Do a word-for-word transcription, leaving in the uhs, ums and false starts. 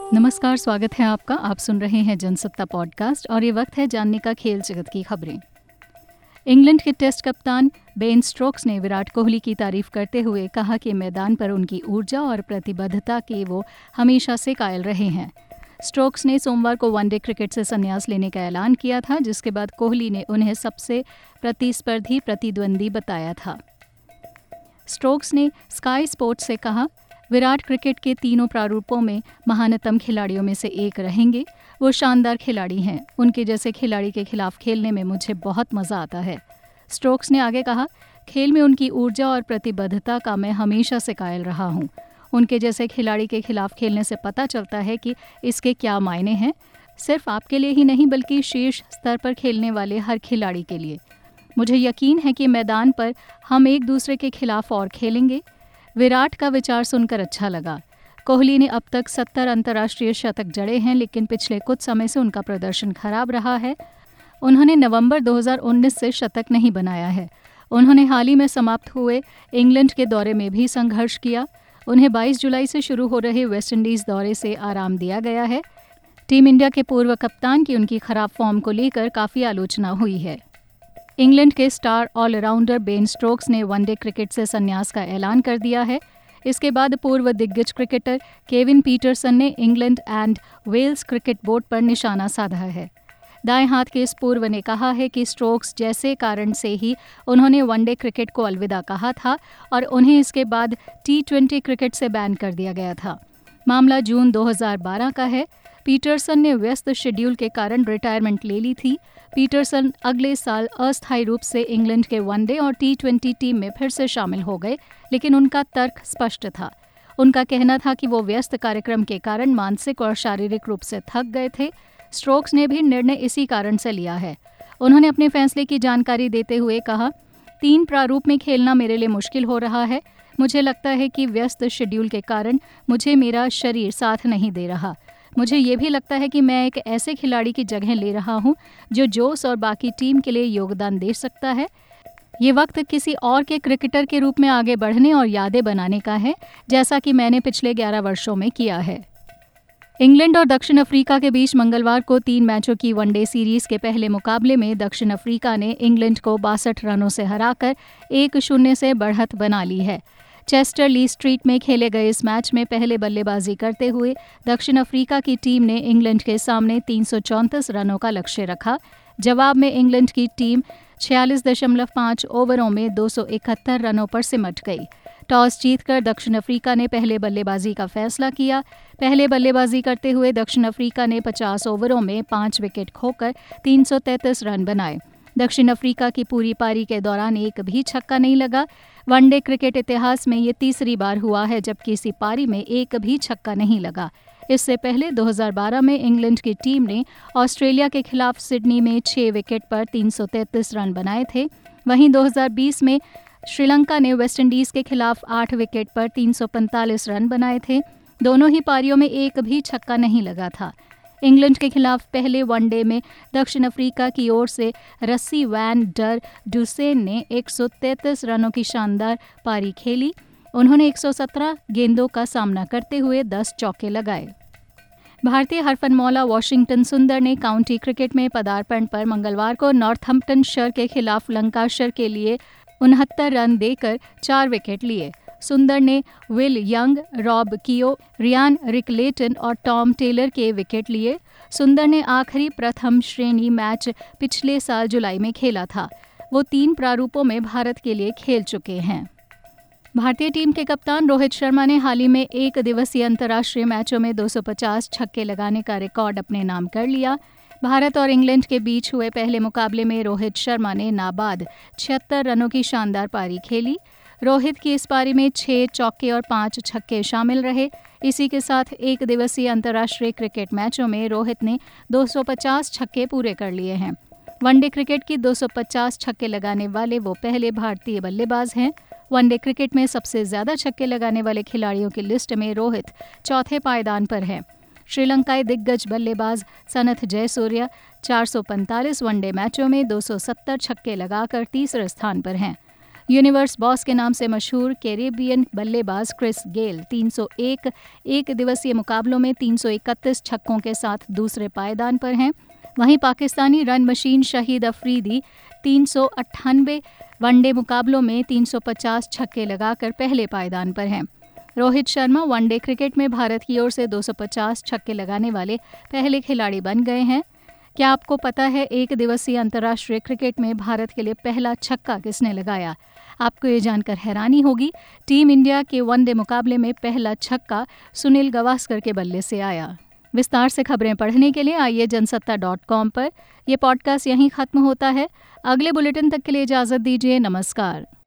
नमस्कार, स्वागत है आपका। आप सुन रहे हैं जनसत्ता पॉडकास्ट और ये वक्त है जानने का खेल जगत की खबरें। इंग्लैंड के टेस्ट कप्तान बेन स्टोक्स ने विराट कोहली की तारीफ करते हुए कहा कि मैदान पर उनकी ऊर्जा और प्रतिबद्धता के वो हमेशा से कायल रहे हैं। स्टोक्स ने सोमवार को वनडे क्रिकेट से संन्यास लेने का ऐलान किया था, जिसके बाद कोहली ने उन्हें सबसे प्रतिस्पर्धी प्रतिद्वंदी बताया था। स्टोक्स ने स्काई स्पोर्ट्स से कहा, विराट क्रिकेट के तीनों प्रारूपों में महानतम खिलाड़ियों में से एक रहेंगे। वो शानदार खिलाड़ी हैं। उनके जैसे खिलाड़ी के खिलाफ खेलने में मुझे बहुत मज़ा आता है। स्टोक्स ने आगे कहा, खेल में उनकी ऊर्जा और प्रतिबद्धता का मैं हमेशा से कायल रहा हूँ। उनके जैसे खिलाड़ी के खिलाफ खेलने से पता चलता है कि इसके क्या मायने हैं, सिर्फ आपके लिए ही नहीं बल्कि शीर्ष स्तर पर खेलने वाले हर खिलाड़ी के लिए। मुझे यकीन है कि मैदान पर हम एक दूसरे के खिलाफ और खेलेंगे। विराट का विचार सुनकर अच्छा लगा। कोहली ने अब तक सत्तर अंतर्राष्ट्रीय शतक जड़े हैं, लेकिन पिछले कुछ समय से उनका प्रदर्शन खराब रहा है। उन्होंने नवंबर दो हज़ार उन्नीस से शतक नहीं बनाया है। उन्होंने हाल ही में समाप्त हुए इंग्लैंड के दौरे में भी संघर्ष किया। उन्हें बाईस जुलाई से शुरू हो रहे वेस्टइंडीज दौरे से आराम दिया गया है। टीम इंडिया के पूर्व कप्तान की उनकी खराब फॉर्म को लेकर काफ़ी आलोचना हुई है। इंग्लैंड के स्टार ऑलराउंडर बेन स्टोक्स ने वनडे क्रिकेट से संन्यास का ऐलान कर दिया है। इसके बाद पूर्व दिग्गज क्रिकेटर केविन पीटरसन ने England and Wales cricket board पर निशाना साधा है। दाएं हाथ के इस पूर्व ने कहा है कि स्टोक्स जैसे कारण से ही उन्होंने वनडे क्रिकेट को अलविदा कहा था और उन्हें इसके बाद टी ट्वेंटी क्रिकेट से बैन कर दिया गया था। मामला जून दो हज़ार बारह का है। पीटरसन ने व्यस्त शेड्यूल के कारण रिटायरमेंट ले ली थी। पीटरसन अगले साल अस्थायी रूप से इंग्लैंड के वनडे और टी ट्वेंटी टीम में फिर से शामिल हो गए, लेकिन उनका तर्क स्पष्ट था। उनका कहना था कि वो व्यस्त कार्यक्रम के कारण मानसिक और शारीरिक रूप से थक गए थे। स्टोक्स ने भी निर्णय इसी कारण से लिया है। उन्होंने अपने फैसले की जानकारी देते हुए कहा, तीन प्रारूप में खेलना मेरे लिए मुश्किल हो रहा है। मुझे लगता है कि व्यस्त शेड्यूल के कारण मुझे मेरा शरीर साथ नहीं दे रहा। मुझे ये भी लगता है कि मैं एक ऐसे खिलाड़ी की जगह ले रहा हूँ जो जोश और बाकी टीम के लिए योगदान दे सकता है। ये वक्त किसी और के क्रिकेटर के रूप में आगे बढ़ने और यादें बनाने का है, जैसा कि मैंने पिछले ग्यारह वर्षों में किया है। इंग्लैंड और दक्षिण अफ्रीका के बीच मंगलवार को तीन मैचों की वनडे सीरीज के पहले मुकाबले में दक्षिण अफ्रीका ने इंग्लैंड को बासठ रनों से हराकर एक शून्य से बढ़त बना ली है। चेस्टर ली स्ट्रीट में खेले गए इस मैच में पहले बल्लेबाजी करते हुए दक्षिण अफ्रीका की टीम ने इंग्लैंड के सामने तीन सौ चौंतीस रनों का लक्ष्य रखा। जवाब में इंग्लैंड की टीम छियालीस दशमलव पाँच ओवरों में दो सौ इकहत्तर रनों पर सिमट गई। टॉस जीतकर दक्षिण अफ्रीका ने पहले बल्लेबाजी का फैसला किया। पहले बल्लेबाजी करते हुए दक्षिण अफ्रीका ने पचास ओवरों में पाँच विकेट खोकर तीन सौ तैंतीस रन बनाए। दक्षिण अफ्रीका की पूरी पारी के दौरान एक भी छक्का नहीं लगा। वनडे क्रिकेट इतिहास में ये तीसरी बार हुआ है जब किसी पारी में एक भी छक्का नहीं लगा। इससे पहले दो हज़ार बारह में इंग्लैंड की टीम ने ऑस्ट्रेलिया के खिलाफ सिडनी में छह विकेट पर तीन सौ तैंतीस रन बनाए थे। वहीं दो हज़ार बीस में श्रीलंका ने वेस्टइंडीज के खिलाफ आठ विकेट पर तीन सौ पैंतालीस रन बनाए थे। दोनों ही पारियों में एक भी छक्का नहीं लगा था। इंग्लैंड के खिलाफ पहले वनडे में दक्षिण अफ्रीका की ओर से रस्सी वैन डर डुसेन ने एक सौ तैंतीस रनों की शानदार पारी खेली। उन्होंने एक सौ सत्रह गेंदों का सामना करते हुए दस चौके लगाए। भारतीय हरफनमौला वॉशिंगटन सुंदर ने काउंटी क्रिकेट में पदार्पण पर मंगलवार को नॉर्थहम्पटनशायर के खिलाफ लंकाशायर के लिए उनहत्तर रन देकर चार विकेट लिए। सुंदर ने will Young, Rob Keogh, Ryan Rickelton और टॉम टेलर के विकेट लिए। सुंदर ने आखिरी प्रथम श्रेणी मैच पिछले साल जुलाई में खेला था। वो तीन प्रारूपों में भारत के लिए खेल चुके हैं। भारतीय टीम के कप्तान रोहित शर्मा ने हाल ही में एक दिवसीय अंतर्राष्ट्रीय मैचों में दो सौ पचास छक्के लगाने का रिकॉर्ड अपने नाम कर लिया। भारत और इंग्लैंड के बीच हुए पहले मुकाबले में रोहित शर्मा ने नाबाद छिहत्तर रनों की शानदार पारी खेली। रोहित की इस पारी में छह चौके और पांच छक्के शामिल रहे। इसी के साथ एक दिवसीय अंतर्राष्ट्रीय क्रिकेट मैचों में रोहित ने दो सौ पचास छक्के पूरे कर लिए हैं। वनडे क्रिकेट की दो सौ पचास छक्के लगाने वाले वो पहले भारतीय बल्लेबाज हैं। वनडे क्रिकेट में सबसे ज्यादा छक्के लगाने वाले खिलाड़ियों की लिस्ट में रोहित चौथे पायदान पर हैं। श्रीलंकाई दिग्गज बल्लेबाज सनथ जयसूर्या चार सौ पैंतालीस वनडे मैचों में दो सौ सत्तर छक्के लगाकर तीसरे स्थान पर हैं। यूनिवर्स बॉस के नाम से मशहूर कैरेबियन बल्लेबाज क्रिस गेल तीन सौ एक एक दिवसीय मुकाबलों में तीन सौ इकतीस छक्कों के साथ दूसरे पायदान पर हैं। वहीं पाकिस्तानी रन मशीन शाहिद अफरीदी तीन सौ अट्ठानवे वनडे मुकाबलों में तीन सौ पचास छक्के लगाकर पहले पायदान पर हैं। रोहित शर्मा वनडे क्रिकेट में भारत की ओर से दो सौ पचास छक्के लगाने वाले पहले खिलाड़ी बन गए हैं। क्या आपको पता है एक दिवसीय अंतर्राष्ट्रीय क्रिकेट में भारत के लिए पहला छक्का किसने लगाया? आपको ये जानकर हैरानी होगी, टीम इंडिया के वनडे मुकाबले में पहला छक्का सुनील गावस्कर के बल्ले से आया। विस्तार से खबरें पढ़ने के लिए आइए जनसत्ता डॉट कॉम पर। यह पॉडकास्ट यहीं खत्म होता है। अगले बुलेटिन तक के लिए इजाजत दीजिए। नमस्कार।